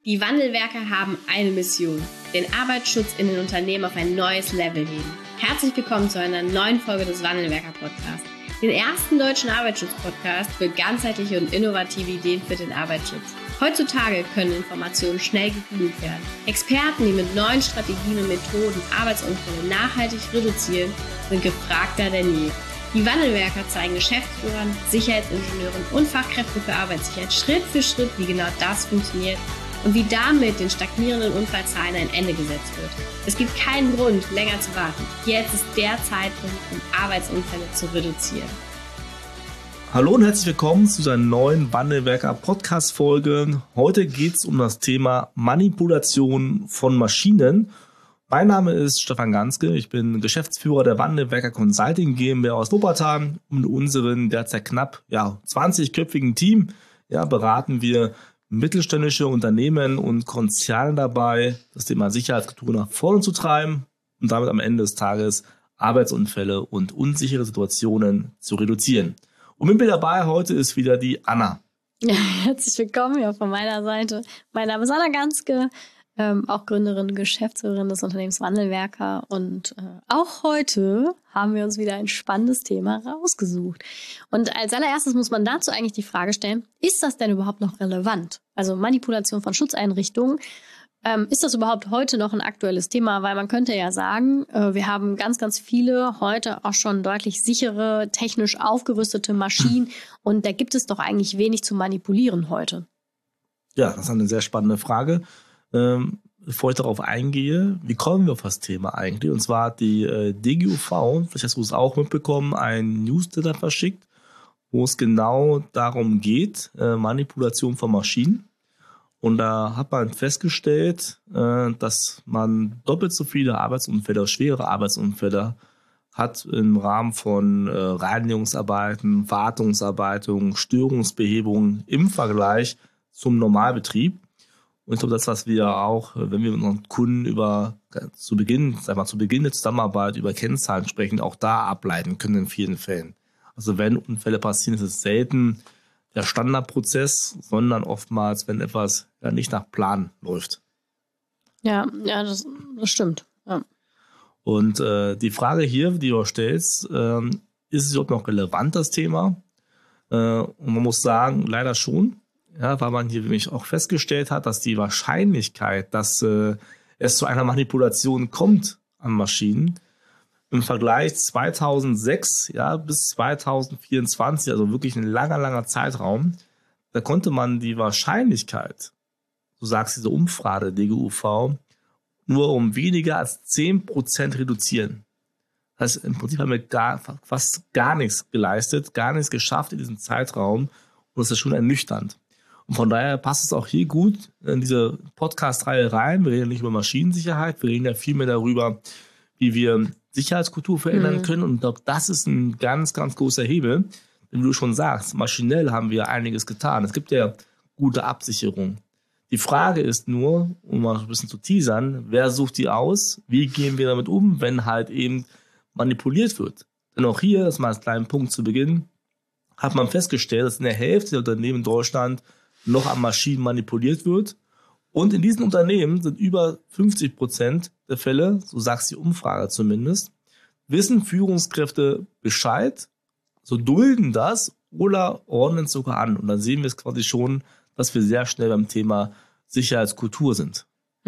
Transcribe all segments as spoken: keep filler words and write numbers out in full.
Die Wandelwerker haben eine Mission: den Arbeitsschutz in den Unternehmen auf ein neues Level heben. Herzlich willkommen zu einer neuen Folge des Wandelwerker-Podcasts, den ersten deutschen Arbeitsschutz-Podcast für ganzheitliche und innovative Ideen für den Arbeitsschutz. Heutzutage können Informationen schnell gegoogelt werden. Experten, die mit neuen Strategien und Methoden Arbeitsunfälle nachhaltig reduzieren, sind gefragter denn je. Die Wandelwerker zeigen Geschäftsführern, Sicherheitsingenieuren und Fachkräften für Arbeitssicherheit Schritt für Schritt, wie genau das funktioniert und wie damit den stagnierenden Unfallzahlen ein Ende gesetzt wird. Es gibt keinen Grund, länger zu warten. Jetzt ist der Zeitpunkt, um Arbeitsunfälle zu reduzieren. Hallo und herzlich willkommen zu einer neuen Wandelwerker-Podcast-Folge. Heute geht es um das Thema Manipulation von Maschinen. Mein Name ist Stefan Ganske, ich bin Geschäftsführer der Wandelwerker Consulting GmbH aus Wuppertal. Und in unserem derzeit knapp ja, zwanzigköpfigen Team ja, beraten wir mittelständische Unternehmen und Konzerne dabei, das Thema Sicherheitskultur nach vorne zu treiben und damit am Ende des Tages Arbeitsunfälle und unsichere Situationen zu reduzieren. Und mit mir dabei heute ist wieder die Anna. Ja, herzlich willkommen hier von meiner Seite. Mein Name ist Anna Ganske, ähm, auch Gründerin und Geschäftsführerin des Unternehmens Wandelwerker. Und äh, auch heute haben wir uns wieder ein spannendes Thema rausgesucht. Und als allererstes muss man dazu eigentlich die Frage stellen, ist das denn überhaupt noch relevant? Also Manipulation von Schutzeinrichtungen. Ähm, ist das überhaupt heute noch ein aktuelles Thema? Weil man könnte ja sagen, äh, wir haben ganz, ganz viele heute auch schon deutlich sichere, technisch aufgerüstete Maschinen und da gibt es doch eigentlich wenig zu manipulieren heute. Ja, das ist eine sehr spannende Frage. Ähm, bevor ich darauf eingehe, wie kommen wir auf das Thema eigentlich? Und zwar hat die äh, D G U V, vielleicht hast du es auch mitbekommen, ein Newsletter verschickt, wo es genau darum geht, äh, Manipulation von Maschinen. Und da hat man festgestellt, äh, dass man doppelt so viele Arbeitsunfälle, schwere Arbeitsunfälle hat im Rahmen von äh, Reinigungsarbeiten, Wartungsarbeiten, Störungsbehebungen im Vergleich zum Normalbetrieb. Und ich glaube, das, was wir auch, wenn wir mit unseren Kunden über zu Beginn, sag mal, zu Beginn der Zusammenarbeit über Kennzahlen sprechen, auch da ableiten können in vielen Fällen. Also wenn Unfälle passieren, ist es selten der Standardprozess, sondern oftmals, wenn etwas ja, nicht nach Plan läuft. Ja, ja, das, das stimmt. Ja. Und äh, die Frage hier, die du stellst, äh, ist es überhaupt noch relevant, das Thema? Äh, und man muss sagen, leider schon. Ja, weil man hier nämlich auch festgestellt hat, dass die Wahrscheinlichkeit, dass äh, es zu einer Manipulation kommt an Maschinen, im Vergleich zweitausendsechs ja, bis zweitausendvierundzwanzig, also wirklich ein langer, langer Zeitraum, da konnte man die Wahrscheinlichkeit, so sagt diese Umfrage der D G U V, nur um weniger als zehn Prozent reduzieren. Das heißt, im Prinzip haben wir gar, fast gar nichts geleistet, gar nichts geschafft in diesem Zeitraum und das ist schon ernüchternd. Und von daher passt es auch hier gut in diese Podcast-Reihe rein. Wir reden nicht über Maschinensicherheit, wir reden ja viel mehr darüber, wie wir Sicherheitskultur verändern mhm. können. Und ich glaube, das ist ein ganz, ganz großer Hebel. Denn wie du schon sagst, maschinell haben wir einiges getan. Es gibt ja gute Absicherung. Die Frage ist nur, um mal ein bisschen zu teasern, wer sucht die aus? Wie gehen wir damit um, wenn halt eben manipuliert wird? Denn auch hier, das ist mal als kleinen Punkt zu Beginn, hat man festgestellt, dass in der Hälfte der Unternehmen in Deutschland noch an Maschinen manipuliert wird. Und in diesen Unternehmen sind über fünfzig Prozent der Fälle, so sagt die Umfrage zumindest, wissen Führungskräfte Bescheid, so dulden das oder ordnen es sogar an. Und dann sehen wir es quasi schon, dass wir sehr schnell beim Thema Sicherheitskultur sind.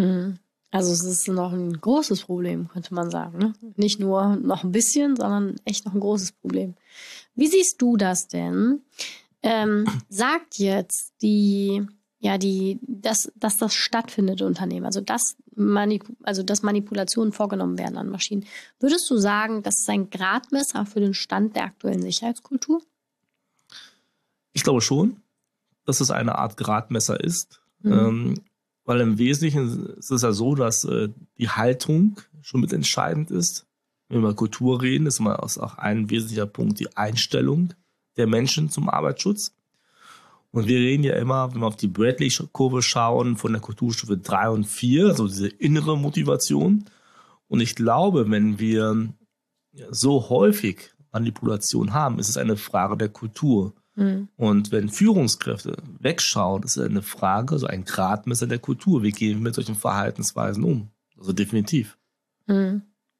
Also es ist noch ein großes Problem, könnte man sagen. Ne? Nicht nur noch ein bisschen, sondern echt noch ein großes Problem. Wie siehst du das denn? Ähm, sagt jetzt die, ja, die, dass, dass das stattfindet im Unternehmen, also dass, Manip- also dass Manipulationen vorgenommen werden an Maschinen. Würdest du sagen, das ist ein Gradmesser für den Stand der aktuellen Sicherheitskultur? Ich glaube schon, dass es eine Art Gradmesser ist, mhm. ähm, weil im Wesentlichen ist es ja so, dass äh, die Haltung schon mit entscheidend ist. Wenn wir über Kultur reden, ist immer auch ein wesentlicher Punkt die Einstellung der Menschen zum Arbeitsschutz. Und wir reden ja immer, wenn wir auf die Bradley-Kurve schauen, von der Kulturstufe drei und vier, also diese innere Motivation. Und ich glaube, wenn wir so häufig Manipulation haben, ist es eine Frage der Kultur. Mhm. Und wenn Führungskräfte wegschauen, ist es eine Frage, so ein Gradmesser der Kultur. Wie gehen wir mit solchen Verhaltensweisen um? Also definitiv. Mhm.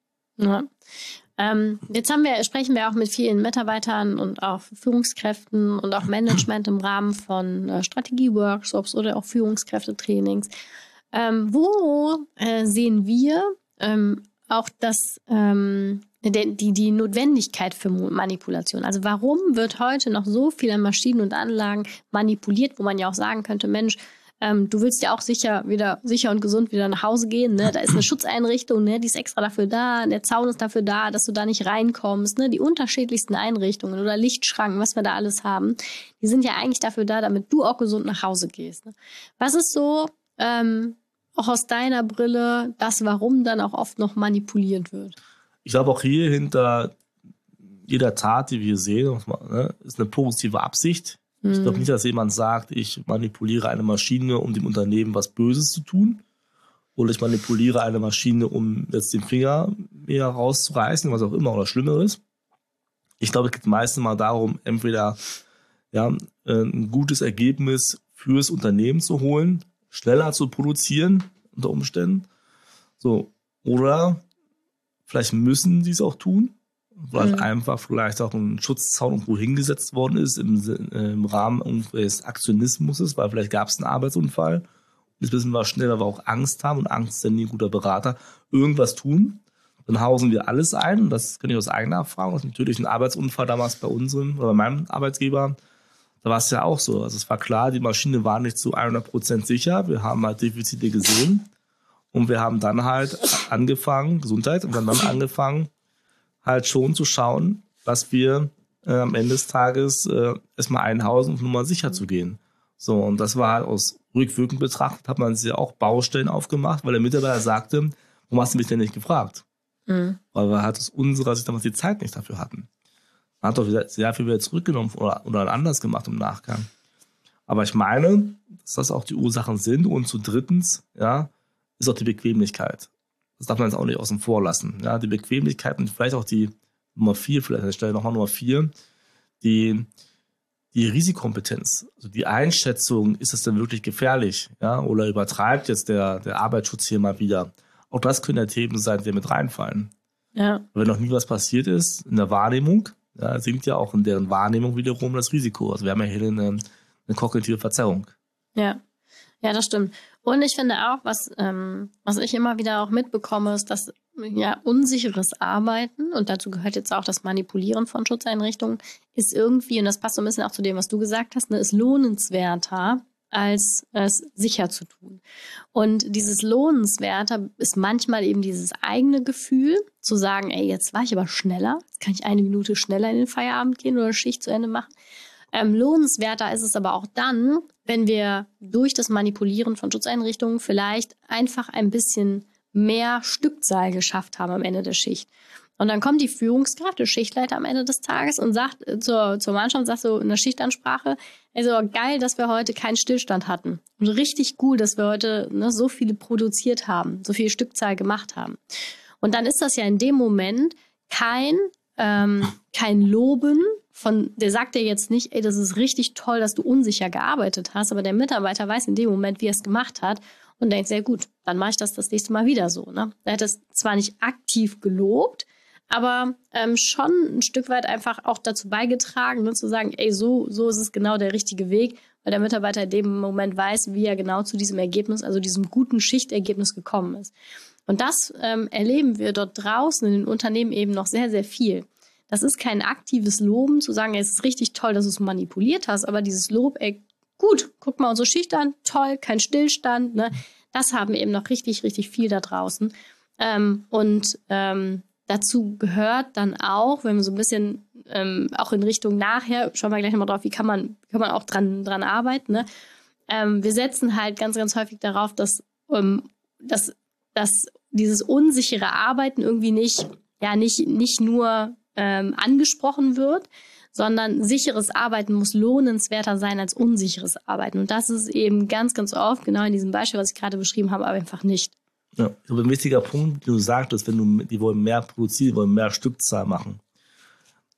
Ja. Ähm, jetzt haben wir, sprechen wir auch mit vielen Mitarbeitern und auch Führungskräften und auch Management im Rahmen von äh, Strategie-Workshops oder auch Führungskräftetrainings. Ähm, wo äh, sehen wir ähm, auch das, ähm, die, die, die Notwendigkeit für Manipulation? Also warum wird heute noch so viel an Maschinen und Anlagen manipuliert, wo man ja auch sagen könnte, Mensch, Ähm, du willst ja auch sicher wieder sicher und gesund wieder nach Hause gehen. Ne? Da ist eine Schutzeinrichtung, ne? Die ist extra dafür da. Der Zaun ist dafür da, dass du da nicht reinkommst. Ne? Die unterschiedlichsten Einrichtungen oder Lichtschranken, was wir da alles haben, die sind ja eigentlich dafür da, damit du auch gesund nach Hause gehst. Ne? Was ist so, ähm, auch aus deiner Brille, das, warum dann auch oft noch manipuliert wird? Ich glaube, auch hier hinter jeder Tat, die wir sehen, ne, ist eine positive Absicht. Ich glaube nicht, dass jemand sagt, ich manipuliere eine Maschine, um dem Unternehmen was Böses zu tun. Oder ich manipuliere eine Maschine, um jetzt den Finger mehr rauszureißen, was auch immer, oder Schlimmeres. Ich glaube, es geht meistens mal darum, entweder ja, ein gutes Ergebnis fürs Unternehmen zu holen, schneller zu produzieren, unter Umständen. So, oder vielleicht müssen sie es auch tun, weil mhm. einfach vielleicht auch ein Schutzzaun irgendwo hingesetzt worden ist im, im Rahmen des Aktionismus, weil vielleicht gab es einen Arbeitsunfall. Jetzt müssen wir schnell aber auch Angst haben und Angst ist ja nie ein guter Berater, irgendwas tun. Dann hausen wir alles ein und das kann ich aus eigener Erfahrung. Das ist natürlich ein Arbeitsunfall damals bei unserem oder bei meinem Arbeitgeber. Da war es ja auch so. Also es war klar, die Maschine war nicht zu hundert Prozent sicher. Wir haben halt Defizite gesehen und wir haben dann halt angefangen, Gesundheit, und dann, dann angefangen, halt schon zu schauen, dass wir äh, am Ende des Tages äh, erstmal einhausen, um Nummer sicher zu gehen. So, und das war halt aus rückwirkend betrachtet, hat man sich ja auch Baustellen aufgemacht, weil der Mitarbeiter sagte, warum hast du mich denn nicht gefragt? Mhm. Weil wir halt aus unserer Sicht damals die Zeit nicht dafür hatten. Man hat doch wieder sehr viel wieder zurückgenommen oder, oder anders gemacht im Nachgang. Aber ich meine, dass das auch die Ursachen sind. Und zu drittens, ja, ist auch die Bequemlichkeit. Das darf man jetzt auch nicht außen vor lassen. Ja, die Bequemlichkeit und vielleicht auch die Nummer vier, vielleicht an der Stelle nochmal Nummer vier, die, die Risikokompetenz, also die Einschätzung, ist es denn wirklich gefährlich? Ja, oder übertreibt jetzt der, der Arbeitsschutz hier mal wieder? Auch das können ja Themen sein, die mit reinfallen. Ja. Wenn noch nie was passiert ist in der Wahrnehmung, ja, sinkt ja auch in deren Wahrnehmung wiederum das Risiko. Also wir haben ja hier eine, eine kognitive Verzerrung. Ja. Ja, das stimmt. Und ich finde auch, was, ähm, was ich immer wieder auch mitbekomme, ist, dass ja unsicheres Arbeiten, und dazu gehört jetzt auch das Manipulieren von Schutzeinrichtungen, ist irgendwie, und das passt so ein bisschen auch zu dem, was du gesagt hast, ne, ist lohnenswerter, als es sicher zu tun. Und dieses Lohnenswerter ist manchmal eben dieses eigene Gefühl, zu sagen, ey, jetzt war ich aber schneller, jetzt kann ich eine Minute schneller in den Feierabend gehen oder Schicht zu Ende machen. Ähm, lohnenswerter ist es aber auch dann, wenn wir durch das Manipulieren von Schutzeinrichtungen vielleicht einfach ein bisschen mehr Stückzahl geschafft haben am Ende der Schicht. Und dann kommt die Führungskraft, der Schichtleiter am Ende des Tages und sagt zur, zur Mannschaft, und sagt so in der Schichtansprache, also geil, dass wir heute keinen Stillstand hatten. Und richtig cool, dass wir heute ne, so viele produziert haben, so viel Stückzahl gemacht haben. Und dann ist das ja in dem Moment kein, ähm, kein Loben, von, der sagt ja jetzt nicht, ey, das ist richtig toll, dass du unsicher gearbeitet hast, aber der Mitarbeiter weiß in dem Moment, wie er es gemacht hat und denkt, sehr gut, dann mache ich das das nächste Mal wieder so. Ne? Er hat es zwar nicht aktiv gelobt, aber ähm, schon ein Stück weit einfach auch dazu beigetragen, ne, zu sagen, ey, so, so ist es genau der richtige Weg, weil der Mitarbeiter in dem Moment weiß, wie er genau zu diesem Ergebnis, also diesem guten Schichtergebnis gekommen ist. Und das ähm, erleben wir dort draußen in den Unternehmen eben noch sehr, sehr viel. Das ist kein aktives Loben, zu sagen, es ist richtig toll, dass du es manipuliert hast, aber dieses Lob, ey, gut, guck mal unsere Schicht an, toll, kein Stillstand, ne? Das haben wir eben noch richtig, richtig viel da draußen. Ähm, und ähm, dazu gehört dann auch, wenn wir so ein bisschen ähm, auch in Richtung nachher, schauen wir gleich nochmal drauf, wie kann man, kann man auch dran, dran arbeiten, ne? Ähm, wir setzen halt ganz, ganz häufig darauf, dass, ähm, dass, dass dieses unsichere Arbeiten irgendwie nicht, ja, nicht, nicht nur ähm, angesprochen wird, sondern sicheres Arbeiten muss lohnenswerter sein als unsicheres Arbeiten. Und das ist eben ganz, ganz oft, genau in diesem Beispiel, was ich gerade beschrieben habe, aber einfach nicht. Ja, ich glaube, ein wichtiger Punkt, den du sagtest, wenn du, die wollen mehr produzieren, die wollen mehr Stückzahl machen.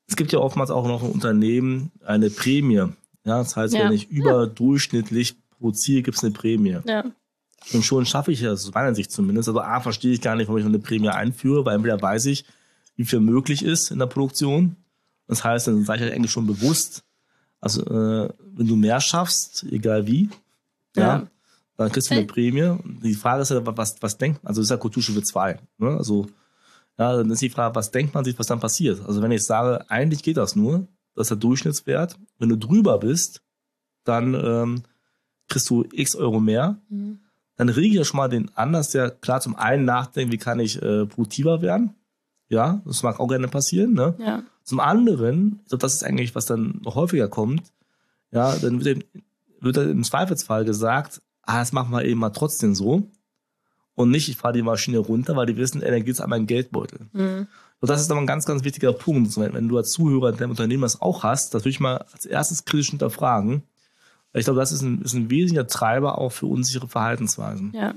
Es gibt ja oftmals auch noch ein Unternehmen eine Prämie. Ja, das heißt, Ja. wenn ich überdurchschnittlich produziere, gibt es eine Prämie. Ja. Und schon schaffe ich das, aus meiner Sicht zumindest. Also A, verstehe ich gar nicht, warum ich noch eine Prämie einführe, weil entweder weiß ich, wie viel möglich ist in der Produktion. Das heißt, dann sage ich eigentlich schon bewusst, also äh, wenn du mehr schaffst, egal wie, ja, Ja. dann kriegst du eine Prämie. Die Frage ist ja, was, was denkt man? Also das ist ja Kulturstufe zwei. Ne? Also ja, dann ist die Frage, was denkt man sich, was dann passiert? Also wenn ich sage, eigentlich geht das nur, das ist der Durchschnittswert. Wenn du drüber bist, dann ähm, kriegst du x Euro mehr. Mhm. Dann rege ich ja schon mal den an, dass der klar zum einen nachdenkt, wie kann ich äh, produktiver werden. Ja, das mag auch gerne passieren. Ne? Ja. Zum anderen, ich glaube, das ist eigentlich, was dann noch häufiger kommt, ja, dann wird, eben, wird dann im Zweifelsfall gesagt, ah, das machen wir eben mal trotzdem so. Und nicht, ich fahre die Maschine runter, weil die wissen, ey, dann geht es an meinen Geldbeutel. Mhm. Und das ist aber ein ganz, ganz wichtiger Punkt. Wenn, wenn du als Zuhörer in deinem Unternehmen das auch hast, das würde ich mal als erstes kritisch hinterfragen. Ich glaube, das ist ein, ist ein wesentlicher Treiber auch für unsichere Verhaltensweisen. Ja.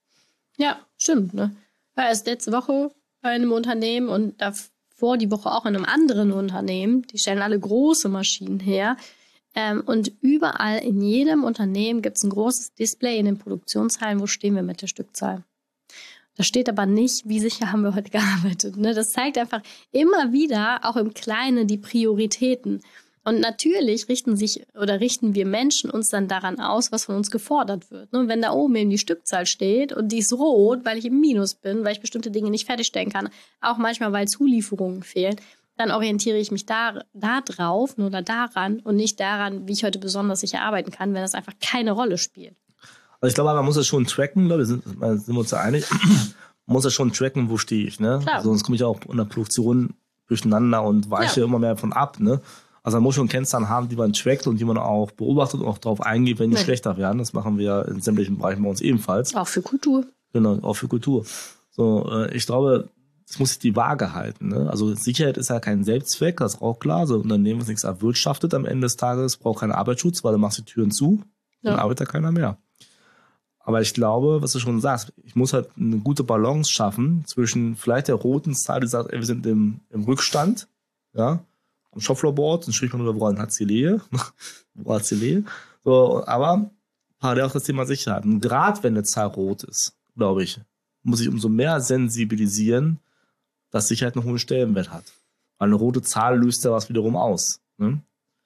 Ja, stimmt. Ne? War erst letzte Woche bei einem Unternehmen und davor die Woche auch in einem anderen Unternehmen. Die stellen alle große Maschinen her. Ähm, und überall in jedem Unternehmen gibt es ein großes Display in den Produktionshallen, wo stehen wir mit der Stückzahl. Da steht aber nicht, wie sicher haben wir heute gearbeitet. Ne? Das zeigt einfach immer wieder, auch im Kleinen, die Prioritäten. Und natürlich richten sich oder richten wir Menschen uns dann daran aus, was von uns gefordert wird. Und wenn da oben eben die Stückzahl steht und die ist rot, weil ich im Minus bin, weil ich bestimmte Dinge nicht fertigstellen kann, auch manchmal, weil Zulieferungen fehlen, dann orientiere ich mich da, da drauf oder daran und nicht daran, wie ich heute besonders sicher arbeiten kann, wenn das einfach keine Rolle spielt. Also ich glaube, man muss das schon tracken, glaube ich, sind, sind wir uns da einig. Man muss das schon tracken, wo stehe ich. Ne? Klar. Sonst komme ich auch in der Produktion durcheinander und weiche Ja. immer mehr von ab. Ne? Also man muss schon Kennzahlen haben, die man trackt und die man auch beobachtet und auch darauf eingeht, wenn die Ja. schlechter werden. Das machen wir in sämtlichen Bereichen bei uns ebenfalls. Auch für Kultur. Genau, auch für Kultur. So, äh, ich glaube, es muss sich die Waage halten. Ne? Also Sicherheit ist ja kein Selbstzweck, das ist auch klar. So ein Unternehmen, das nichts erwirtschaftet am Ende des Tages, braucht keinen Arbeitsschutz, weil du machst die Türen zu, dann Ja. arbeitet da keiner mehr. Aber ich glaube, was du schon sagst, ich muss halt eine gute Balance schaffen zwischen vielleicht der roten Zahl, die sagt, ey, wir sind im, im Rückstand, ja, am Shopfloorboard, dann spricht man über, woran hat sie Lehe, woran hat sie Lehe. So, aber parallel auch das Thema Sicherheit. Und gerade wenn eine Zahl rot ist, glaube ich, muss ich umso mehr sensibilisieren, dass Sicherheit einen hohen Stellenwert hat. Weil eine rote Zahl löst ja was wiederum aus. Ne?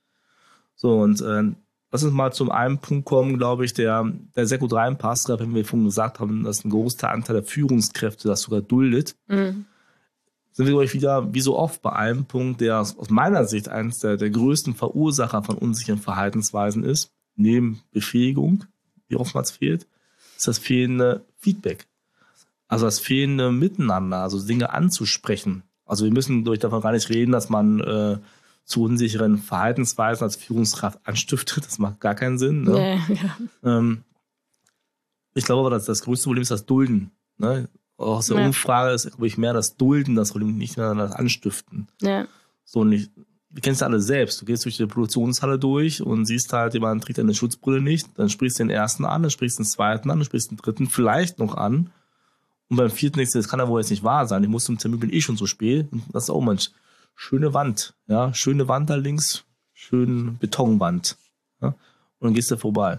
So, und äh, lass uns mal zum einen Punkt kommen, glaube ich, der, der sehr gut reinpasst, gerade wenn wir vorhin gesagt haben, dass ein großer Anteil der Führungskräfte das sogar duldet. Mhm. Sind wir, glaube ich, wieder, wie so oft, bei einem Punkt, der aus, aus meiner Sicht eines der, der größten Verursacher von unsicheren Verhaltensweisen ist, neben Befähigung, die oftmals fehlt, ist das fehlende Feedback. Also das fehlende Miteinander, also Dinge anzusprechen. Also wir müssen durch davon gar nicht reden, dass man äh, zu unsicheren Verhaltensweisen als Führungskraft anstiftet. Das macht gar keinen Sinn. Ne? Nee, ja. Ähm, ich glaube aber, dass das größte Problem ist das Dulden. Ne? Auch aus der Ja. Umfrage ist, glaube ich, mehr das Dulden, das Problem, nicht mehr das Anstiften. Ja. So nicht. Du kennst ja alle selbst. Du gehst durch die Produktionshalle durch und siehst halt, jemand trägt eine Schutzbrille nicht. Dann sprichst du den ersten an, dann sprichst du den zweiten an, dann sprichst du den dritten vielleicht noch an. Und beim vierten denkst du, das kann ja wohl jetzt nicht wahr sein. Ich muss zum Termin, bin eh schon so spät. Und das ist auch manch. Schöne Wand. Ja, schöne Wand da links. Schöne Betonwand. Ja? Und dann gehst du vorbei.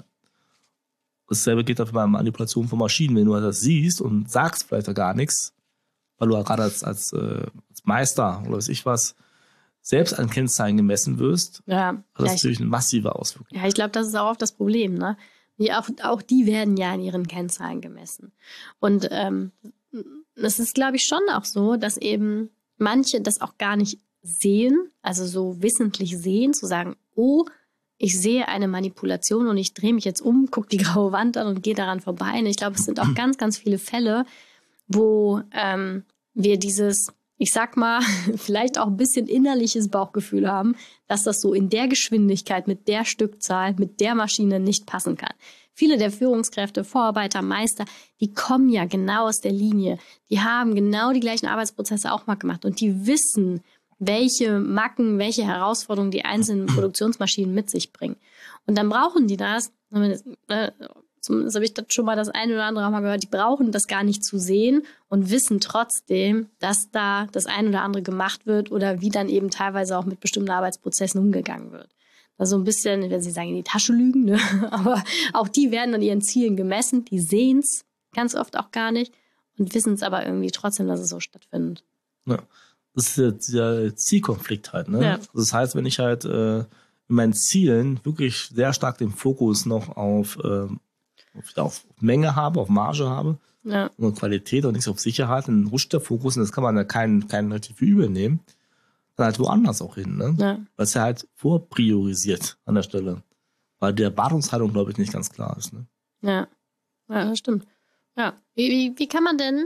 Dasselbe geht auch bei der Manipulation von Maschinen. Wenn du das siehst und sagst vielleicht da gar nichts, weil du gerade als, als, äh, als Meister oder weiß ich was, selbst an Kennzahlen gemessen wirst, Ja. hat das Ja, ich, natürlich eine massive Auswirkung. ja, ich glaube, das ist auch oft das Problem. Ne? Die, auch, auch die werden ja an ihren Kennzahlen gemessen. Und ähm, es ist, glaube ich, schon auch so, dass eben manche das auch gar nicht sehen, also so wissentlich sehen, zu sagen, oh, ich sehe eine Manipulation und ich drehe mich jetzt um, gucke die graue Wand an und gehe daran vorbei. Und ich glaube, es sind auch ganz, ganz viele Fälle, wo ähm, wir dieses, ich sag mal, vielleicht auch ein bisschen innerliches Bauchgefühl haben, dass das so in der Geschwindigkeit, mit der Stückzahl, mit der Maschine nicht passen kann. Viele der Führungskräfte, Vorarbeiter, Meister, die kommen ja genau aus der Linie. Die haben genau die gleichen Arbeitsprozesse auch mal gemacht und die wissen, welche Macken, welche Herausforderungen die einzelnen Produktionsmaschinen mit sich bringen. Und dann brauchen die das, zumindest habe ich das schon mal das eine oder andere Mal gehört, die brauchen das gar nicht zu sehen und wissen trotzdem, dass da das eine oder andere gemacht wird oder wie dann eben teilweise auch mit bestimmten Arbeitsprozessen umgegangen wird. Also ein bisschen, wenn Sie sagen, in die Tasche lügen, ne? Aber auch die werden an ihren Zielen gemessen, die sehen es ganz oft auch gar nicht und wissen es aber irgendwie trotzdem, dass es so stattfindet. Ja. Das ist der, der Zielkonflikt halt. Ne? Ja. Das heißt, wenn ich halt äh, in meinen Zielen wirklich sehr stark den Fokus noch auf, äh, auf, auf Menge habe, auf Marge habe ja. und Qualität und nicht auf Sicherheit, dann rutscht der Fokus und das kann man ja keinen kein relativ übel nehmen, dann halt woanders auch hin. Ne? Ja. Weil es ja halt vorpriorisiert an der Stelle. Weil die Erwartungshaltung, glaube ich, nicht ganz klar ist. Ne? Ja. Ja, das stimmt. Ja. Wie, wie, wie kann man denn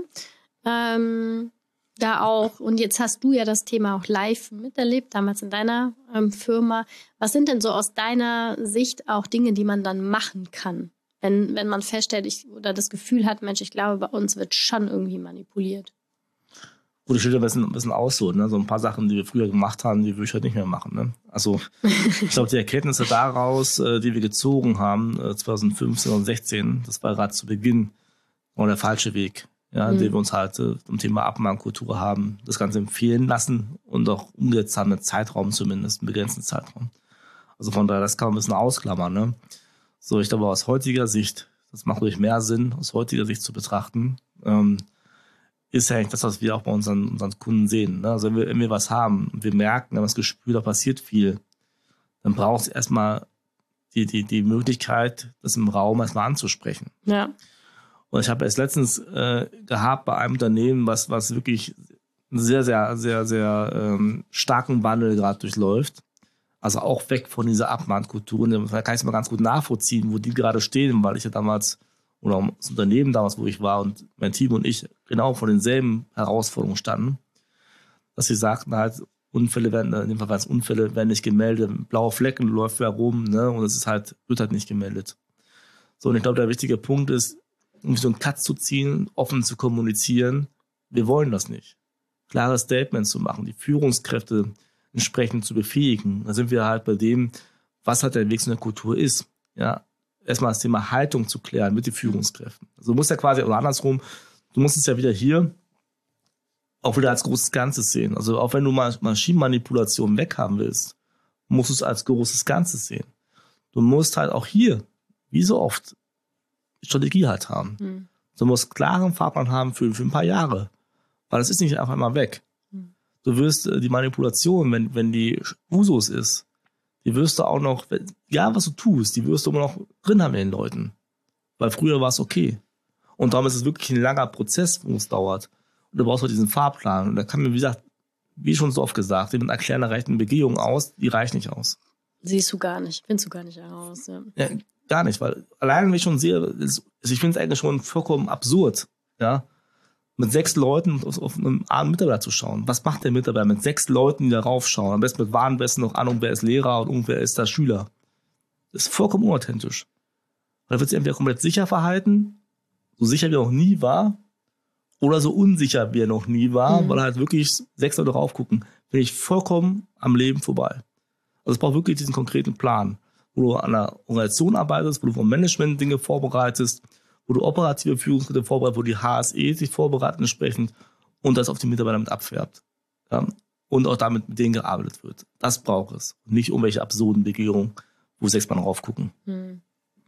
ähm, da auch, und jetzt hast du ja das Thema auch live miterlebt, damals in deiner ähm, Firma. Was sind denn so aus deiner Sicht auch Dinge, die man dann machen kann, wenn, wenn man feststellt ich, oder das Gefühl hat, Mensch, ich glaube, bei uns wird schon irgendwie manipuliert? Gut, ich will ja ein bisschen, ein bisschen ausholen, ne? So ein paar Sachen, die wir früher gemacht haben, die würde ich heute nicht mehr machen. Ne? Also ich glaube, die Erkenntnisse daraus, äh, die wir gezogen haben, äh, zwanzig fünfzehn und sechzehn, das war gerade zu Beginn war der falsche Weg. Ja, indem wir uns halt äh, zum Thema Abmahnkultur haben, das Ganze empfehlen lassen und auch umgesetzt haben, einen Zeitraum zumindest, einen begrenzten Zeitraum. Also von daher, das kann man ein bisschen ausklammern. Ne? So, ich glaube, aus heutiger Sicht, das macht durch mehr Sinn, aus heutiger Sicht zu betrachten, ähm, ist ja eigentlich das, was wir auch bei unseren, unseren Kunden sehen. Ne? Also wenn wir, wenn wir was haben und wir merken, wir haben das Gespür, da passiert viel, dann braucht es erstmal die, die, die Möglichkeit, das im Raum erstmal anzusprechen. Ja. Und ich habe es letztens äh, gehabt bei einem Unternehmen, was, was wirklich einen sehr, sehr, sehr, sehr ähm, starken Wandel gerade durchläuft. Also auch weg von dieser Abmahnkultur. Da kann ich es mal ganz gut nachvollziehen, wo die gerade stehen, weil ich ja damals, oder das Unternehmen damals, wo ich war und mein Team und ich genau vor denselben Herausforderungen standen. Dass sie sagten halt, Unfälle werden, in dem Fall waren es Unfälle, werden nicht gemeldet, blaue Flecken läuft wer rum, ne? Und es ist halt, wird halt nicht gemeldet. So, und ich glaube, der wichtige Punkt ist, irgendwie so einen Cut zu ziehen, offen zu kommunizieren. Wir wollen das nicht. Klare Statements zu machen, die Führungskräfte entsprechend zu befähigen. Da sind wir halt bei dem, was halt der Weg zu einer Kultur ist. Ja, erstmal das Thema Haltung zu klären mit den Führungskräften. Also du musst ja quasi, oder andersrum, du musst es ja wieder hier auch wieder als großes Ganzes sehen. Also auch wenn du mal Maschinenmanipulation weghaben willst, musst du es als großes Ganzes sehen. Du musst halt auch hier, wie so oft, Strategie halt haben. Hm. Du musst klaren Fahrplan haben für, für ein paar Jahre. Weil das ist nicht einfach mal weg. Hm. Du wirst äh, die Manipulation, wenn, wenn die Usus ist, die wirst du auch noch, ja, was du tust, die wirst du immer noch drin haben in den Leuten. Weil früher war es okay. Und darum ist es wirklich ein langer Prozess, wo es dauert. Und du brauchst halt diesen Fahrplan. Und da kann mir, wie gesagt, wie schon so oft gesagt, mit erklären, da reichen Begehungen aus, die reichen nicht aus. Siehst du gar nicht, findest du gar nicht heraus. Ja. Ja, gar nicht, weil allein wenn ich schon sehe, also ich finde es eigentlich schon vollkommen absurd, ja, mit sechs Leuten auf, auf einen armen Mitarbeiter zu schauen. Was macht der Mitarbeiter mit sechs Leuten, die da raufschauen? Am besten mit Warnwesten noch an, wer ist Lehrer und irgendwer ist da Schüler. Das ist vollkommen unauthentisch. Weil er wird sich entweder komplett sicher verhalten, so sicher wie er noch nie war, oder so unsicher wie er noch nie war, mhm. weil halt wirklich sechs Leute raufgucken. Bin ich vollkommen am Leben vorbei. Also es braucht wirklich diesen konkreten Plan, wo du an einer Organisation arbeitest, wo du vom Management Dinge vorbereitest, wo du operative Führungskräfte vorbereitest, wo die H S E sich vorbereiten entsprechend und das auf die Mitarbeiter mit abfärbt. Ja? Und auch damit mit denen gearbeitet wird. Das braucht es. Und nicht irgendwelche absurden Begehungen, wo sechs Mann raufgucken. Hm.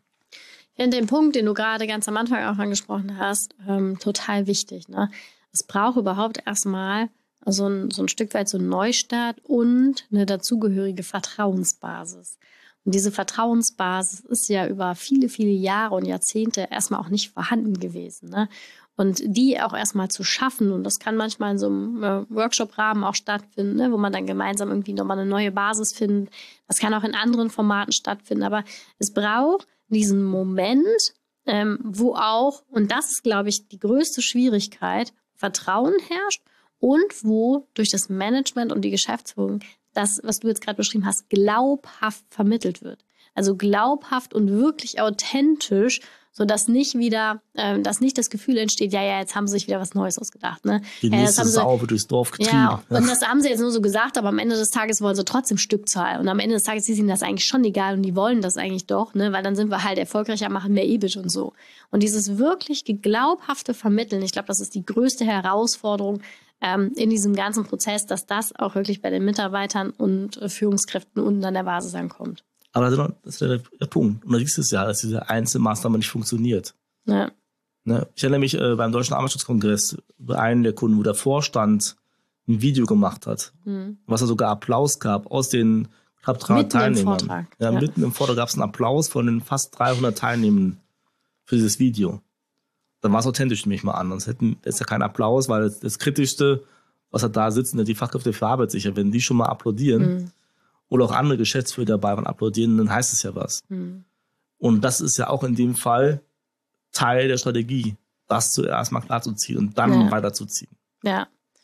Ich finde den Punkt, den du gerade ganz am Anfang auch angesprochen hast, ähm, total wichtig. Ne? Es braucht überhaupt erstmal so ein, so ein Stück weit so einen Neustart und eine dazugehörige Vertrauensbasis. Und diese Vertrauensbasis ist ja über viele, viele Jahre und Jahrzehnte erstmal auch nicht vorhanden gewesen. Ne? Und die auch erstmal zu schaffen, und das kann manchmal in so einem äh, Workshop-Rahmen auch stattfinden, ne? wo man dann gemeinsam irgendwie nochmal eine neue Basis findet. Das kann auch in anderen Formaten stattfinden, aber es braucht diesen Moment, ähm, wo auch, und das ist, glaube ich, die größte Schwierigkeit, Vertrauen herrscht und wo durch das Management und die Geschäftsführung das, was du jetzt gerade beschrieben hast, glaubhaft vermittelt wird. Also glaubhaft und wirklich authentisch sodass nicht wieder, äh, dass nicht das Gefühl entsteht, ja, ja, jetzt haben sie sich wieder was Neues ausgedacht. Ne? Die ja, nächste das Sau wird durchs Dorf getrieben. Ja, und das haben sie jetzt nur so gesagt, aber am Ende des Tages wollen sie trotzdem Stückzahl. Und am Ende des Tages ist ihnen das eigentlich schon egal und die wollen das eigentlich doch, ne? Weil dann sind wir halt erfolgreicher, machen mehr E B I T und so. Und dieses wirklich geglaubhafte Vermitteln, ich glaube, das ist die größte Herausforderung ähm, in diesem ganzen Prozess, dass das auch wirklich bei den Mitarbeitern und äh, Führungskräften unten an der Basis ankommt. Aber das ist der, der Punkt. Und da siehst du es ja, dass diese Einzelmaßnahme nicht funktioniert. Ja. Ne? Ich erinnere mich äh, beim Deutschen Arbeitsschutzkongress bei einem der Kunden, wo der Vorstand ein Video gemacht hat, mhm. was er sogar Applaus gab aus den knapp dreihundert Teilnehmern. Im ja, ja. Mitten im Vortrag gab es einen Applaus von den fast dreihundert Teilnehmenden für dieses Video. Dann war es authentisch, nehme ich mal an. Sonst hätten, das ist ja kein Applaus, weil das, das Kritischste, was er da sitzen, die Fachkräfte für Arbeit sicher, wenn die schon mal applaudieren, mhm. oder auch andere Geschäftsführer dabei waren applaudieren, dann heißt es ja was. Mhm. Und das ist ja auch in dem Fall Teil der Strategie, das zuerst mal klar zu ziehen und dann ja. weiterzuziehen. Ja,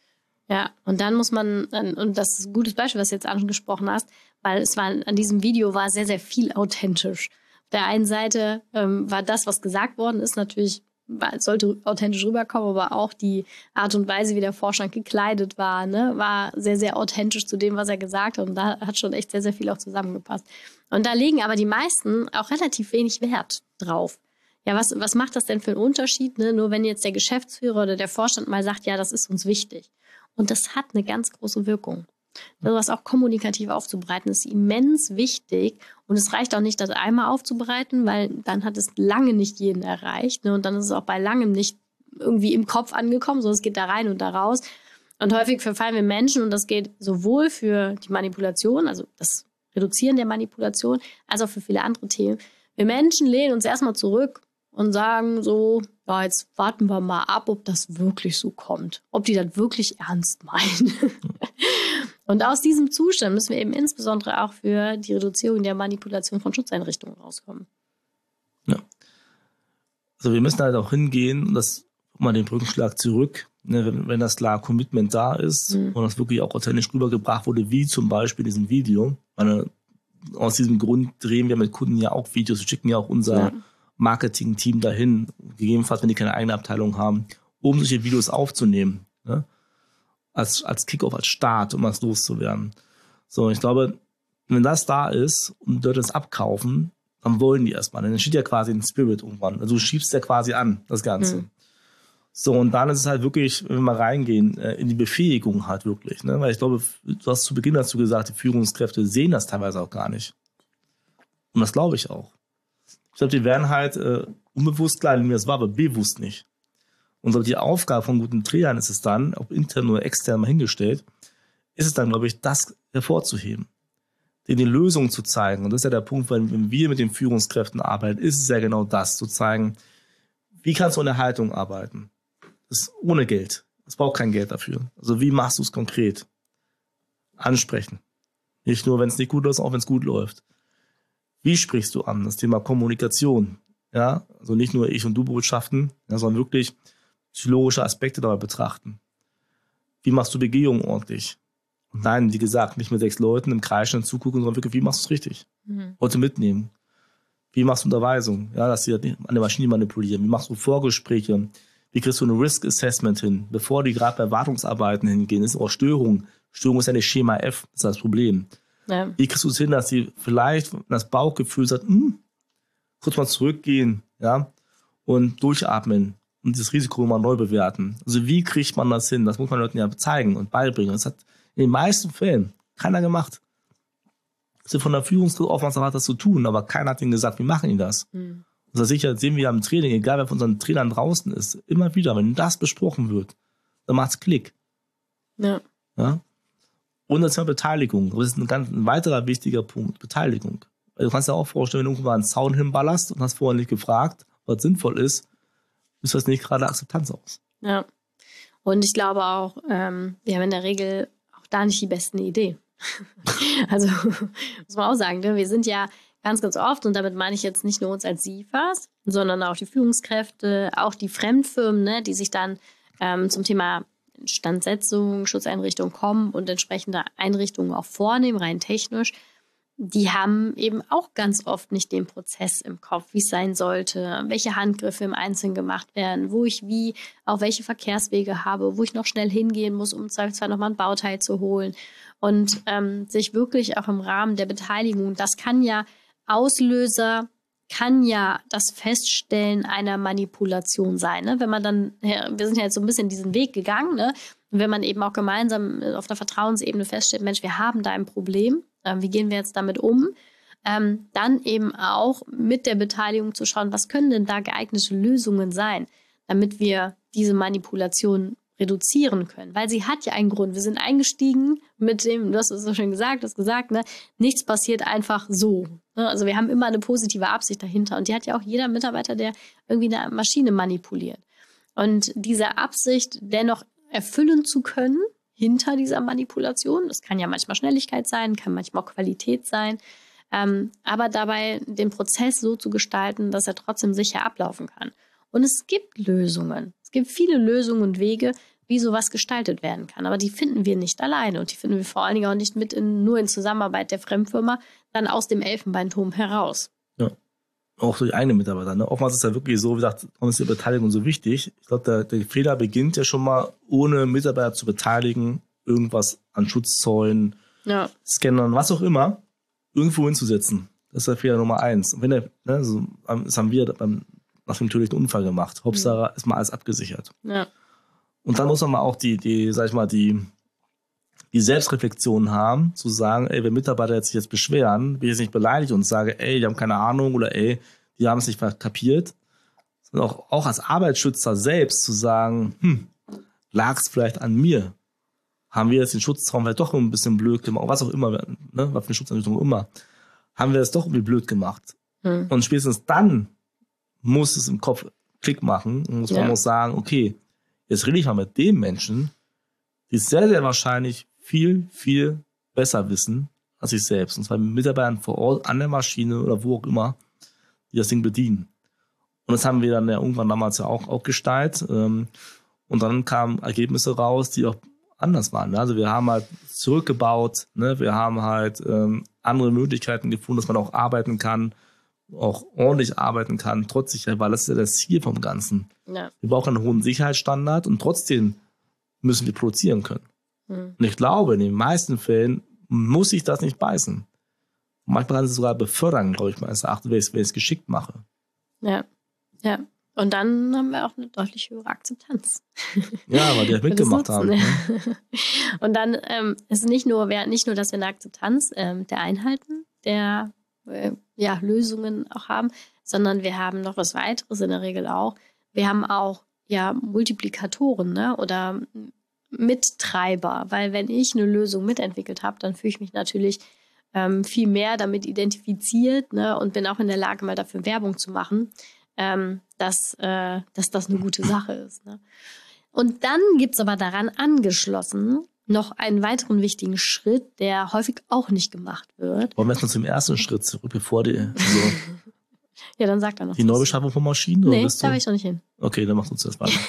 ja. Und dann muss man, und das ist ein gutes Beispiel, was du jetzt angesprochen hast, weil es war an diesem Video war sehr, sehr viel authentisch. Auf der einen Seite ähm, war das, was gesagt worden ist, natürlich war, sollte authentisch rüberkommen, aber auch die Art und Weise, wie der Vorstand gekleidet war, ne, war sehr, sehr authentisch zu dem, was er gesagt hat. Und da hat schon echt sehr, sehr viel auch zusammengepasst. Und da legen aber die meisten auch relativ wenig Wert drauf. Ja, was, was macht das denn für einen Unterschied? Ne? Nur wenn jetzt der Geschäftsführer oder der Vorstand mal sagt, ja, das ist uns wichtig. Und das hat eine ganz große Wirkung. Sowas auch kommunikativ aufzubereiten, ist immens wichtig. Und es reicht auch nicht, das einmal aufzubereiten, weil dann hat es lange nicht jeden erreicht. Ne? Und dann ist es auch bei langem nicht irgendwie im Kopf angekommen, sondern es geht da rein und da raus. Und häufig verfallen wir Menschen, und das geht sowohl für die Manipulation, also das Reduzieren der Manipulation, als auch für viele andere Themen. Wir Menschen lehnen uns erstmal zurück und sagen so, ja, jetzt warten wir mal ab, ob das wirklich so kommt. Ob die das wirklich ernst meinen. Und aus diesem Zustand müssen wir eben insbesondere auch für die Reduzierung der Manipulation von Schutzeinrichtungen rauskommen. Ja. Also wir müssen halt auch hingehen, und das mal den Brückenschlag zurück, ne, wenn, wenn das klar Commitment da ist mhm. und das wirklich auch authentisch rübergebracht wurde, wie zum Beispiel in diesem Video. Meine, aus diesem Grund drehen wir mit Kunden ja auch Videos, wir schicken ja auch unser ja. Marketing-Team dahin, gegebenenfalls, wenn die keine eigene Abteilung haben, um solche Videos aufzunehmen. Ne? Als, als Kickoff, als Start, um was loszuwerden. So, ich glaube, wenn das da ist und Leute das abkaufen, dann wollen die erstmal. Dann entsteht ja quasi ein Spirit irgendwann. Also du schiebst ja quasi an, das Ganze. Mhm. So, und dann ist es halt wirklich, wenn wir mal reingehen, in die Befähigung halt wirklich. Ne? Weil ich glaube, du hast zu Beginn dazu gesagt, die Führungskräfte sehen das teilweise auch gar nicht. Und das glaube ich auch. Ich glaube, die werden halt äh, unbewusst, klar, wie das war, aber bewusst nicht. Und so die Aufgabe von guten Trainern ist es dann, ob intern oder extern mal hingestellt, ist es dann, glaube ich, das hervorzuheben, denen die Lösung zu zeigen. Und das ist ja der Punkt, wenn wir mit den Führungskräften arbeiten, ist es ja genau das, zu zeigen, wie kannst du in der Haltung arbeiten? Das ist ohne Geld. Es braucht kein Geld dafür. Also wie machst du es konkret? Ansprechen. Nicht nur, wenn es nicht gut läuft, auch wenn es gut läuft. Wie sprichst du an? Das Thema Kommunikation. Ja, also nicht nur Ich- und Du-Botschaften, ja, sondern wirklich psychologische Aspekte dabei betrachten. Wie machst du Begehungen ordentlich? Und nein, wie gesagt, nicht mit sechs Leuten im Kreis stehen zugucken, sondern wirklich, wie machst du es richtig? Mhm. Heute mitnehmen. Wie machst du Unterweisung? Ja, dass sie an der Maschine manipulieren. Wie machst du Vorgespräche? Wie kriegst du ein Risk Assessment hin? Bevor die gerade bei Wartungsarbeiten hingehen, ist auch Störung. Störung ist ja nicht Schema F, das ist das Problem. Ja. Wie kriegst du es hin, dass sie vielleicht das Bauchgefühl sagt, hm, kurz mal zurückgehen, ja, und durchatmen und das Risiko mal neu bewerten. Also wie kriegt man das hin? Das muss man Leuten ja zeigen und beibringen. Das hat in den meisten Fällen keiner gemacht. Also von der Führungskraft oftmals hat das zu tun, aber keiner hat ihnen gesagt, wie machen die das? Mhm. Und das sicher sehen wir ja im Training, egal wer von unseren Trainern draußen ist, immer wieder, wenn das besprochen wird, dann macht es Klick. Ja. Ja. Und das Thema Beteiligung. Das ist ein ganz ein weiterer wichtiger Punkt, Beteiligung. Weil du kannst dir auch vorstellen, wenn du irgendwann einen Zaun hinballerst und hast vorher nicht gefragt, was sinnvoll ist, ist das nicht gerade Akzeptanz aus. Ja. Und ich glaube auch, ähm, wir haben in der Regel auch da nicht die besten Ideen. Also muss man auch sagen, ne? Wir sind ja ganz, ganz oft, und damit meine ich jetzt nicht nur uns als S I F As, sondern auch die Führungskräfte, auch die Fremdfirmen, ne, die sich dann ähm, zum Thema Instandsetzung, Schutzeinrichtung kommen und entsprechende Einrichtungen auch vornehmen, rein technisch. die haben eben auch ganz oft nicht den Prozess im Kopf, wie es sein sollte, welche Handgriffe im Einzelnen gemacht werden, wo ich wie, auch welche Verkehrswege habe, wo ich noch schnell hingehen muss, um zwar nochmal ein Bauteil zu holen. Und ähm, sich wirklich auch im Rahmen der Beteiligung, das kann ja Auslöser, kann ja das Feststellen einer Manipulation sein. Ne? Wenn man dann, wir sind ja jetzt so ein bisschen diesen Weg gegangen, ne? Und wenn man eben auch gemeinsam auf der Vertrauensebene feststellt, Mensch, wir haben da ein Problem, äh, wie gehen wir jetzt damit um? Ähm, dann eben auch mit der Beteiligung zu schauen, was können denn da geeignete Lösungen sein, damit wir diese Manipulation reduzieren können. Weil sie hat ja einen Grund. Wir sind eingestiegen mit dem, du hast es so schön gesagt, du hast gesagt, ne, nichts passiert einfach so. Ne? Also wir haben immer eine positive Absicht dahinter. Und die hat ja auch jeder Mitarbeiter, der irgendwie eine Maschine manipuliert. Und diese Absicht dennoch erfüllen zu können hinter dieser Manipulation, das kann ja manchmal Schnelligkeit sein, kann manchmal auch Qualität sein, ähm, aber dabei den Prozess so zu gestalten, dass er trotzdem sicher ablaufen kann. Und es gibt Lösungen. Es gibt viele Lösungen und Wege, wie sowas gestaltet werden kann. Aber die finden wir nicht alleine. Und die finden wir vor allen Dingen auch nicht mit in, nur in Zusammenarbeit der Fremdfirma, dann aus dem Elfenbeinturm heraus. Ja, auch durch eigene Mitarbeiter. Ne? Oftmals ist ja wirklich so, wie gesagt, warum ist die Beteiligung so wichtig? Ich glaube, der, der Fehler beginnt ja schon mal, ohne Mitarbeiter zu beteiligen, irgendwas an Schutzzäunen, ja. Scannern, was auch immer, irgendwo hinzusetzen. Das ist der Fehler Nummer eins. Und wenn der, ne, so, das haben wir beim nach dem tödlichen Unfall gemacht. Hauptsache mhm. ist mal alles abgesichert. Ja. Und dann muss man mal auch die, die, sag ich mal, die, die Selbstreflexion haben, zu sagen, ey, wenn Mitarbeiter jetzt sich jetzt beschweren, bin ich jetzt nicht beleidigt und sage, ey, die haben keine Ahnung oder ey, die haben es nicht kapiert. Sondern auch, auch als Arbeitsschützer selbst zu sagen, hm, lag es vielleicht an mir? Haben wir jetzt den Schutzraum vielleicht doch ein bisschen blöd gemacht, was auch immer, ne, was für eine Schutzeinrichtung immer, haben wir das doch irgendwie blöd gemacht. Mhm. Und spätestens dann muss es im Kopf Klick machen und muss ja. man muss sagen, okay, jetzt rede ich mal mit dem Menschen, die sehr, sehr wahrscheinlich viel, viel besser wissen als ich selbst. Und zwar mit Mitarbeitern vor Ort an der Maschine oder wo auch immer, die das Ding bedienen. Und das haben wir dann ja irgendwann damals ja auch, auch gestaltet. Und dann kamen Ergebnisse raus, die auch anders waren. Also wir haben halt zurückgebaut, ne? Wir haben halt ähm, andere Möglichkeiten gefunden, dass man auch arbeiten kann, auch ordentlich arbeiten kann, trotz Sicherheit, weil das ist ja das Ziel vom Ganzen. Ja. Wir brauchen einen hohen Sicherheitsstandard und trotzdem müssen wir produzieren können. Mhm. Und ich glaube, in den meisten Fällen muss ich das nicht beißen. Manchmal kann es sogar befördern, glaube ich, meines Erachtens, wenn ich es geschickt mache. Ja, ja. Und dann haben wir auch eine deutlich höhere Akzeptanz. Ja, weil die das mitgemacht haben. Ne? Und dann ähm, ist nicht nur, nicht nur, dass wir eine Akzeptanz ähm, der Einheiten, der äh, ja, Lösungen auch haben, sondern wir haben noch was weiteres in der Regel auch. Wir haben auch ja Multiplikatoren, ne? Oder Mittreiber, weil wenn ich eine Lösung mitentwickelt habe, dann fühle ich mich natürlich ähm, viel mehr damit identifiziert, ne? Und bin auch in der Lage, mal dafür Werbung zu machen, ähm, dass, äh, dass das eine gute Sache ist. Ne? Und dann gibt es aber daran angeschlossen noch einen weiteren wichtigen Schritt, der häufig auch nicht gemacht wird. Wollen wir jetzt mal zum ersten Schritt zurück, bevor die... Also ja, dann sag dann noch. Die Neubeschaffung von Maschinen? Nee, da will ich noch nicht hin. Okay, dann machst du uns das weiter.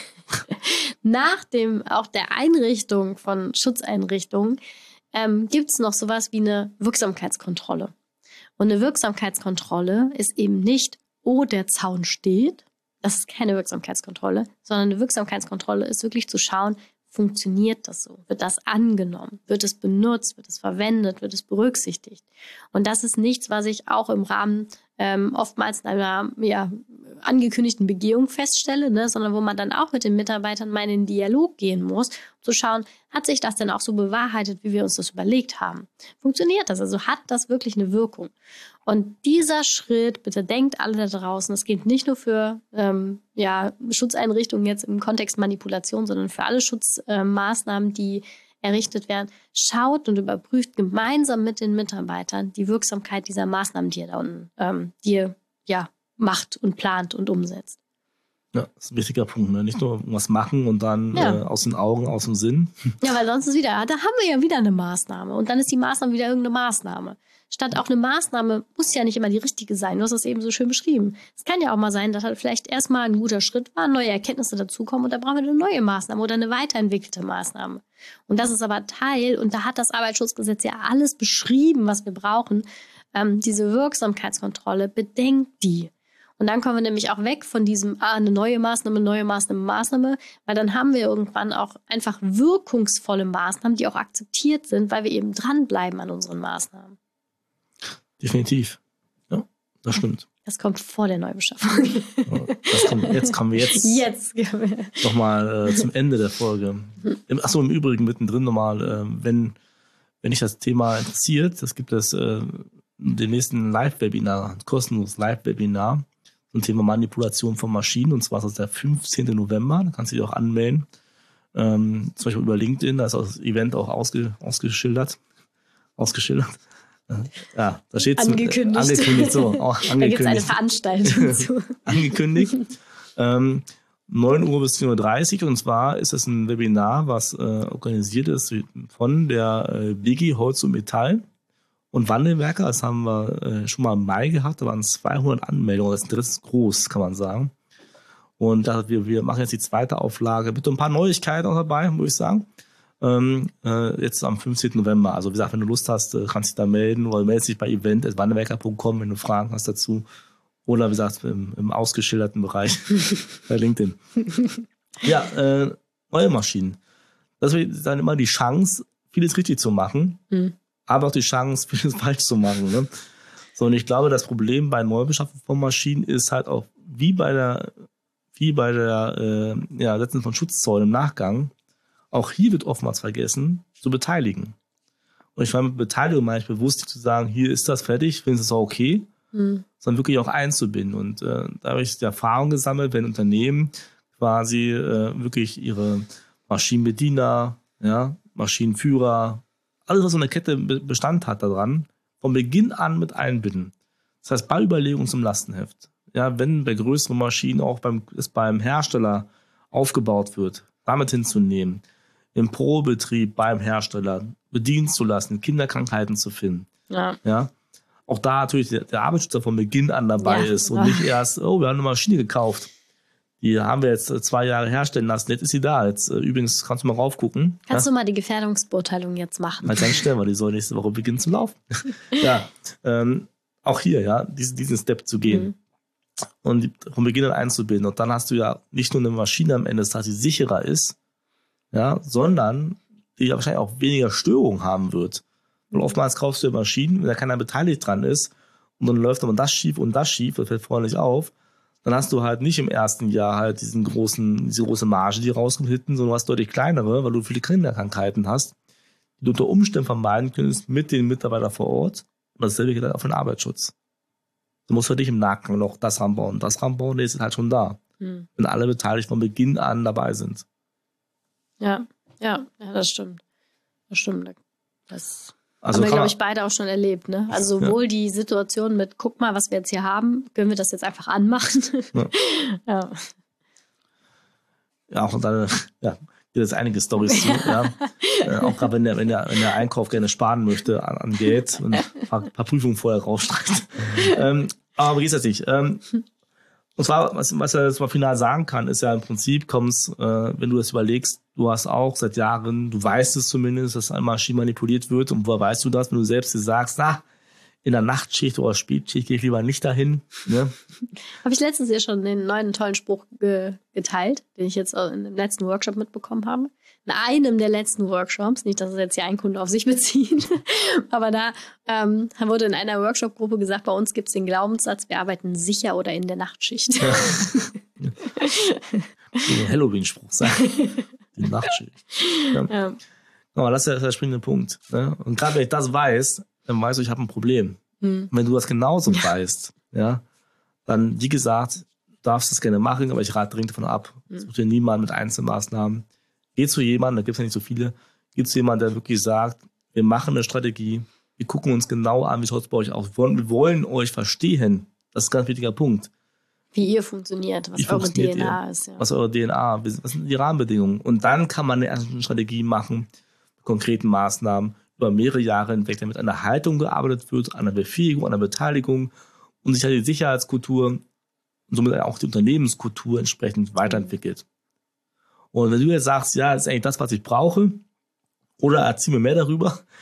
Nach dem, auch der Einrichtung von Schutzeinrichtungen ähm, gibt es noch sowas wie eine Wirksamkeitskontrolle. Und eine Wirksamkeitskontrolle ist eben nicht, oh, der Zaun steht. Das ist keine Wirksamkeitskontrolle, sondern eine Wirksamkeitskontrolle ist wirklich zu schauen, funktioniert das so? Wird das angenommen? Wird es benutzt? Wird es verwendet? Wird es berücksichtigt? Und das ist nichts, was ich auch im Rahmen ähm, oftmals einer ja, angekündigten Begehung feststelle, ne? Sondern wo man dann auch mit den Mitarbeitern mal in den Dialog gehen muss, um zu schauen, hat sich das denn auch so bewahrheitet, wie wir uns das überlegt haben? Funktioniert das? Also hat das wirklich eine Wirkung? Und dieser Schritt, bitte denkt alle da draußen, es geht nicht nur für ähm, ja, Schutzeinrichtungen jetzt im Kontext Manipulation, sondern für alle Schutzmaßnahmen, äh, die errichtet werden. Schaut und überprüft gemeinsam mit den Mitarbeitern die Wirksamkeit dieser Maßnahmen, die ihr da unten, ähm, die ihr ja, macht und plant und umsetzt. Ja, das ist ein wichtiger Punkt. Ne? Nicht nur was machen und dann ja. äh, aus den Augen, aus dem Sinn. Ja, weil sonst ist wieder, da haben wir ja wieder eine Maßnahme und dann ist die Maßnahme wieder irgendeine Maßnahme. Statt auch eine Maßnahme muss ja nicht immer die richtige sein. Du hast das eben so schön beschrieben. Es kann ja auch mal sein, dass halt vielleicht erstmal ein guter Schritt war, neue Erkenntnisse dazukommen und da brauchen wir eine neue Maßnahme oder eine weiterentwickelte Maßnahme. Und das ist aber Teil, und da hat das Arbeitsschutzgesetz ja alles beschrieben, was wir brauchen, ähm, diese Wirksamkeitskontrolle, bedenkt die. Und dann kommen wir nämlich auch weg von diesem, ah, eine neue Maßnahme, neue Maßnahme, Maßnahme, weil dann haben wir irgendwann auch einfach wirkungsvolle Maßnahmen, die auch akzeptiert sind, weil wir eben dranbleiben an unseren Maßnahmen. Definitiv. Ja, das stimmt. Das kommt vor der Neubeschaffung. Das kommt, jetzt kommen wir jetzt, jetzt. nochmal äh, zum Ende der Folge. Im, achso, im Übrigen mittendrin nochmal, äh, wenn, wenn dich das Thema interessiert, es gibt es äh, den nächsten Live-Webinar, ein kostenloses Live-Webinar zum Thema Manipulation von Maschinen, und zwar ist das der fünfzehnten November, da kannst du dich auch anmelden. Ähm, zum Beispiel über LinkedIn, da ist das Event auch ausge, ausgeschildert. Ausgeschildert. Ja, da steht es angekündigt. Angekündigt, so. Auch angekündigt. Da gibt es eine Veranstaltung zu. Angekündigt. ähm, neun Uhr bis zehn Uhr dreißig, und zwar ist es ein Webinar, was äh, organisiert ist von der äh, B G Holz und Metall und Wandelwerker. Das haben wir äh, schon mal im Mai gehabt, da waren zweihundert Anmeldungen, das ist, das ist groß, kann man sagen. Und da, wir, wir machen jetzt die zweite Auflage mit ein paar Neuigkeiten auch dabei, muss ich sagen. Ähm, äh, jetzt am fünfzehnten November. Also wie gesagt, wenn du Lust hast, äh, kannst dich da melden oder meldest dich bei event at wandelwerker punkt com, wenn du Fragen hast dazu. Oder wie gesagt, im, im ausgeschilderten Bereich bei LinkedIn. Ja, äh, neue Maschinen. Das ist dann immer die Chance, vieles richtig zu machen, mhm. aber auch die Chance, vieles falsch zu machen. Ne? So, und ich glaube, das Problem bei Neubeschaffung von Maschinen ist halt auch, wie bei der, wie bei der äh, ja, Setzen von Schutzzäunen im Nachgang, auch hier wird oftmals vergessen, zu beteiligen. Und ich meine, mit Beteiligung meine ich bewusst nicht zu sagen, hier ist das fertig, finde es auch okay, mhm. sondern wirklich auch einzubinden. Und äh, da habe ich die Erfahrung gesammelt, wenn Unternehmen quasi äh, wirklich ihre Maschinenbediener, ja, Maschinenführer, alles, was so eine Kette Bestand hat daran, von Beginn an mit einbinden. Das heißt, bei Überlegung zum Lastenheft, ja, wenn bei größeren Maschinen auch beim, es beim Hersteller aufgebaut wird, damit hinzunehmen, im Probetrieb beim Hersteller bedienen zu lassen, Kinderkrankheiten zu finden. Ja. Ja. Auch da natürlich der, der Arbeitsschützer von Beginn an dabei ja, ist und ja. nicht erst, oh, wir haben eine Maschine gekauft. Die haben wir jetzt zwei Jahre herstellen lassen. Jetzt ist sie da. Jetzt äh, übrigens kannst du mal raufgucken. Kannst ja? du mal die Gefährdungsbeurteilung jetzt machen? Mal ganz schnell, weil die soll nächste Woche beginnen zu laufen. ja, ähm, auch hier, ja, diesen, diesen Step zu gehen. Mhm. Und von Beginn an einzubinden. Und dann hast du ja nicht nur eine Maschine am Ende, die sicherer ist, ja, sondern die ja wahrscheinlich auch weniger Störungen haben wird. Und oftmals kaufst du ja Maschinen, wenn da keiner beteiligt dran ist, und dann läuft aber das schief und das schief, das fällt vorher nicht auf, dann hast du halt nicht im ersten Jahr halt diesen großen, diese große Marge, die rauskommt hinten, sondern du hast deutlich kleinere, weil du viele Kinderkrankheiten hast, die du unter Umständen vermeiden könntest mit den Mitarbeitern vor Ort. Und dasselbe geht halt auf den Arbeitsschutz. Du musst für dich im Nachgang noch das ranbauen. Das ranbauen, der ist halt schon da. Hm. Wenn alle Beteiligten von Beginn an dabei sind. Ja, ja, ja, das stimmt. Das stimmt. Das also haben wir, glaube ich, beide auch schon erlebt. Ne? Also sowohl ja. die Situation mit, guck mal, was wir jetzt hier haben, können wir das jetzt einfach anmachen. Ja. ja. Ja, auch und dann ja, gibt es einige Storys zu. Ja. äh, auch gerade wenn der, wenn, der, wenn der Einkauf gerne sparen möchte an, an Geld und ein paar, paar Prüfungen vorher rausstreicht. ähm, aber geht das nicht. Ähm, und zwar, was, was er jetzt mal final sagen kann, ist ja im Prinzip, kommst, äh, wenn du das überlegst, du hast auch seit Jahren, du weißt es zumindest, dass eine Maschine manipuliert wird. Und woher weißt du das, wenn du selbst dir sagst, na, in der Nachtschicht oder Spätschicht gehe ich lieber nicht dahin. Ne? Habe ich letztens ja schon den neuen tollen Spruch ge- geteilt, den ich jetzt in dem letzten Workshop mitbekommen habe. In einem der letzten Workshops, nicht, dass es jetzt hier ein Kunde auf sich bezieht, aber da ähm, wurde in einer Workshop-Gruppe gesagt, bei uns gibt es den Glaubenssatz, wir arbeiten sicher oder in der Nachtschicht. Ja. Ein Halloween-Spruch sein. Die Nachtschicht. Ja. Ja. Aber das ist ja der springende Punkt. Ne? Und gerade wenn ich das weiß, dann weißt du, ich habe ein Problem. Hm. Wenn du das genauso ja. weißt, ja, dann, wie gesagt, darfst du es gerne machen, aber ich rate dringend davon ab. Hm. Such dir niemanden mit Einzelmaßnahmen. Geh zu jemandem, da gibt es ja nicht so viele, geh zu jemandem, der wirklich sagt, wir machen eine Strategie, wir gucken uns genau an, wie schaut es bei euch aus. Wir wollen, wir wollen euch verstehen. Das ist ein ganz wichtiger Punkt. Wie ihr funktioniert, was wie eure D N A ihr? ist. Ja. Was eure D N A, was sind die Rahmenbedingungen? Und dann kann man eine erste Strategie machen, mit konkreten Maßnahmen, über mehrere Jahre hinweg, damit an der Haltung gearbeitet wird, an der Befähigung, an der Beteiligung und sich halt die Sicherheitskultur und somit auch die Unternehmenskultur entsprechend weiterentwickelt. Und wenn du jetzt sagst, ja, das ist eigentlich das, was ich brauche, oder erzähl mir mehr darüber,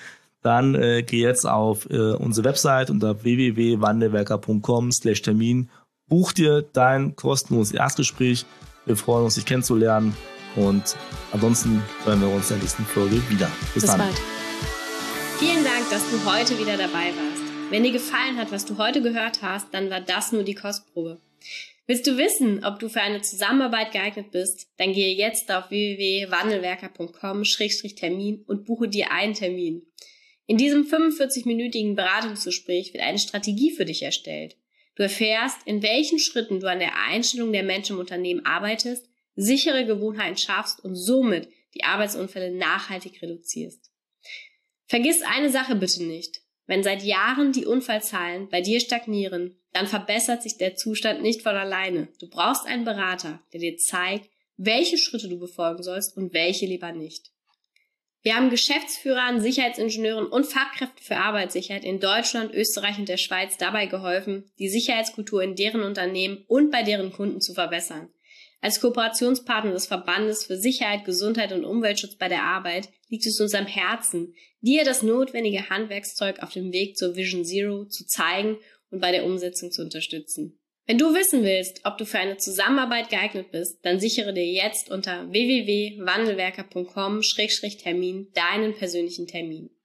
dann äh, geh jetzt auf äh, unsere Website unter w w w punkt wandelwerker punkt com slash Termin. Buch dir dein kostenloses Erstgespräch. Wir freuen uns, dich kennenzulernen. Und ansonsten hören wir uns in der nächsten Folge wieder. Bis, Bis dann. bald. Vielen Dank, dass du heute wieder dabei warst. Wenn dir gefallen hat, was du heute gehört hast, dann war das nur die Kostprobe. Willst du wissen, ob du für eine Zusammenarbeit geeignet bist? Dann gehe jetzt auf w w w punkt wandelwerker punkt com slash Termin und buche dir einen Termin. In diesem fünfundvierzig-minütigen Beratungsgespräch wird eine Strategie für dich erstellt. Du erfährst, in welchen Schritten du an der Einstellung der Menschen im Unternehmen arbeitest, sichere Gewohnheiten schaffst und somit die Arbeitsunfälle nachhaltig reduzierst. Vergiss eine Sache bitte nicht. Wenn seit Jahren die Unfallzahlen bei dir stagnieren, dann verbessert sich der Zustand nicht von alleine. Du brauchst einen Berater, der dir zeigt, welche Schritte du befolgen sollst und welche lieber nicht. Wir haben Geschäftsführern, Sicherheitsingenieuren und Fachkräften für Arbeitssicherheit in Deutschland, Österreich und der Schweiz dabei geholfen, die Sicherheitskultur in deren Unternehmen und bei deren Kunden zu verbessern. Als Kooperationspartner des Verbandes für Sicherheit, Gesundheit und Umweltschutz bei der Arbeit liegt es uns am Herzen, dir das notwendige Handwerkszeug auf dem Weg zur Vision Zero zu zeigen und bei der Umsetzung zu unterstützen. Wenn du wissen willst, ob du für eine Zusammenarbeit geeignet bist, dann sichere dir jetzt unter w w w punkt wandelwerker punkt com slash Termin deinen persönlichen Termin.